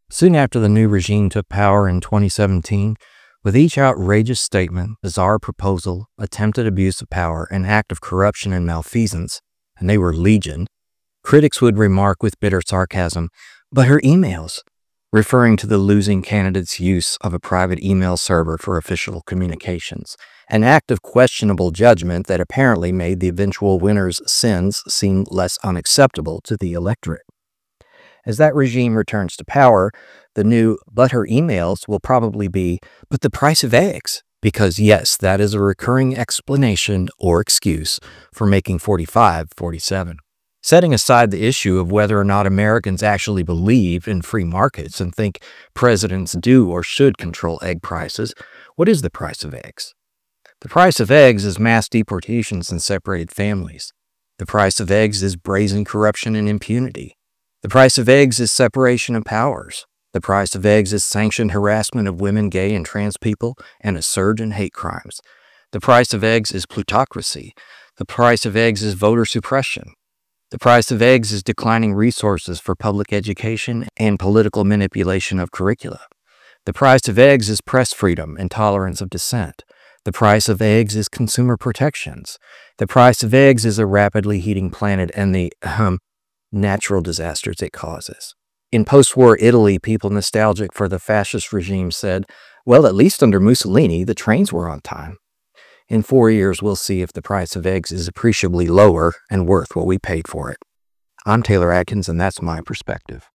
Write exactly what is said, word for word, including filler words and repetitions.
Soon after the new regime took power in twenty seventeen, with each outrageous statement, bizarre proposal, attempted abuse of power, and act of corruption and malfeasance, and they were legion, critics would remark with bitter sarcasm, "But her emails," referring to the losing candidate's use of a private email server for official communications, an act of questionable judgment that apparently made the eventual winner's sins seem less unacceptable to the electorate. As that regime returns to power, the new "but her emails" will probably be "but the price of eggs," because yes, that is a recurring explanation or excuse for making forty-five forty-seven. Setting aside the issue of whether or not Americans actually believe in free markets and think presidents do or should control egg prices, what is the price of eggs? The price of eggs is mass deportations and separated families. The price of eggs is brazen corruption and impunity. The price of eggs is separation of powers. The price of eggs is sanctioned harassment of women, gay, and trans people, and a surge in hate crimes. The price of eggs is plutocracy. The price of eggs is voter suppression. The price of eggs is declining resources for public education and political manipulation of curricula. The price of eggs is press freedom and tolerance of dissent. The price of eggs is consumer protections. The price of eggs is a rapidly heating planet and the um, natural disasters it causes. In post-war Italy, people nostalgic for the fascist regime said, "Well, at least under Mussolini, the trains were on time." In four years, we'll see if the price of eggs is appreciably lower and worth what we paid for it. I'm Taylor Atkins, and that's my perspective.